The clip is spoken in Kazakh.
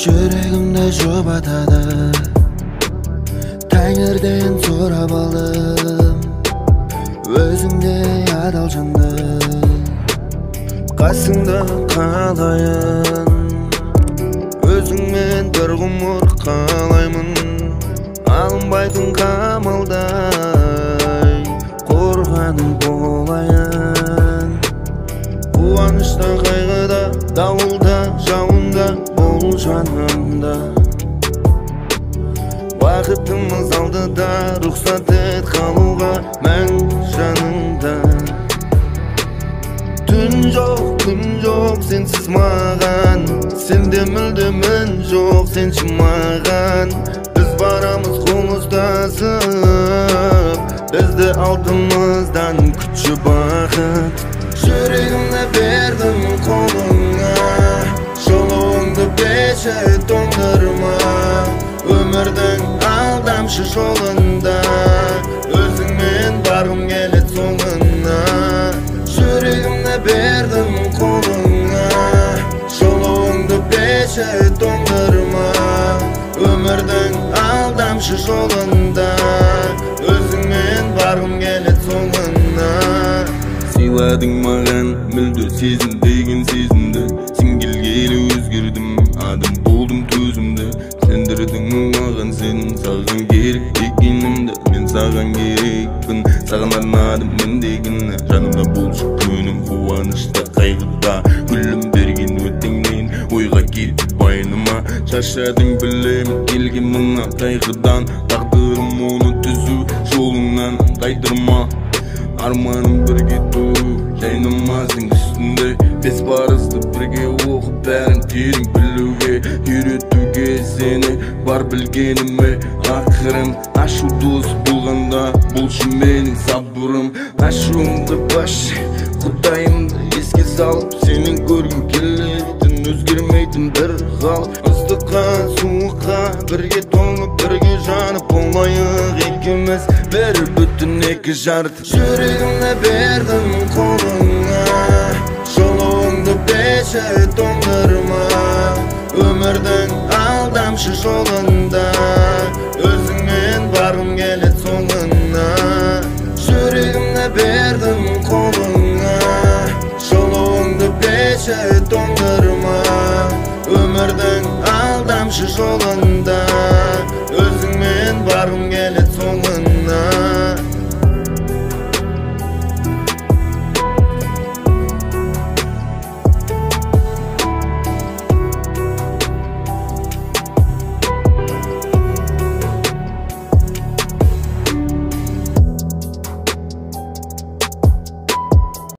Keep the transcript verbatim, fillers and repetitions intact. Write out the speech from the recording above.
Жүрегімді жұбатады тәңірден сұрап алдым өзіңдей адал жанды қасыңда қалайын өзіңмен бір ғұмыр қалаймын алынбайтын қамалдай қорғаным болайын қуанышта қайғыда дауылда жауында бол жанымда уақытымыз алдыда рұқсат ет қалуға мәңгі жаныңда түн жоқ күн жоқ сенсіз маған сенде мүлде мін жоқ сенші маған біз барамыз қол ұстасып бізді алтынымыздан күтші бақыт жүрегімді бердім қолыңа жолыңды беші тоңдырма өмірдің алдамшы жолында өзіңмен барғым келеді соңына жүрегімді бердім қолыңа жолыңды беші тоңдырма өмірдің алдамшы жолында өзіңмен барғым келеді соңына сыйладың маған мүлде сезім деген сезімді сен келгелі өзгердім адам болдым төзімді сендірдің маған сен саған керек екенімді мен саған керекпін саған арнадым міндегіні жанымда болшы күнім қуанышта қайғыда гүлім берген өтіңнен ойға келіп байыныма шаршадың білемін келген мына қайғыдан тағдырым оны түзу жолыңнан қайдырма арманым бірге тұру жайнамаздың үстінде бес парызды бірге оқып бәрін терең білуге үйретуге сені бар білгеніме ақырын ашу дос болғанда болшы менің сабырым ашуымды башы құдайымды еске салып сенен көргім келетін өзгермейтін бір қалып ыстыққа суыққа бірге тоңып бірге жанып болайық екеуміз бір бүтін екі жарты жүрегімді бердім қолыңа жолыңды беші тоңдырма өмірдің алдамшы жолында өзіңмен барғым келеді соңына жүрегімді бердім қолыңа жолыңды беші тоңдырма өмірдің алдамшы жолында